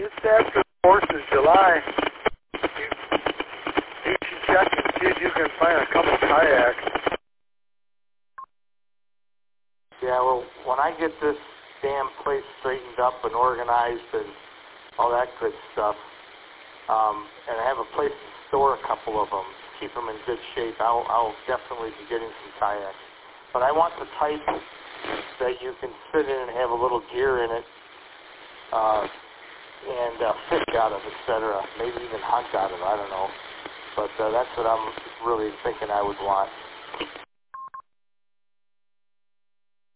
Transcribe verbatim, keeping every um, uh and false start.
just after the fourth of July, you, you should check and see if you can find a couple kayaks. Yeah, well, when I get this damn place straightened up and organized and all that good stuff, um, and I have a place to store a couple of them, keep them in good shape, I'll, I'll definitely be getting some kayaks. But I want the type that you can sit in and have a little gear in it, uh, and uh, fish out of, et cetera. Maybe even hunt out of, I don't know. But uh, that's what I'm really thinking I would want.